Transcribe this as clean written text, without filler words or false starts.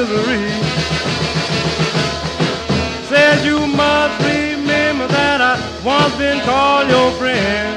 misery. Says you must remember that I once been called your friend.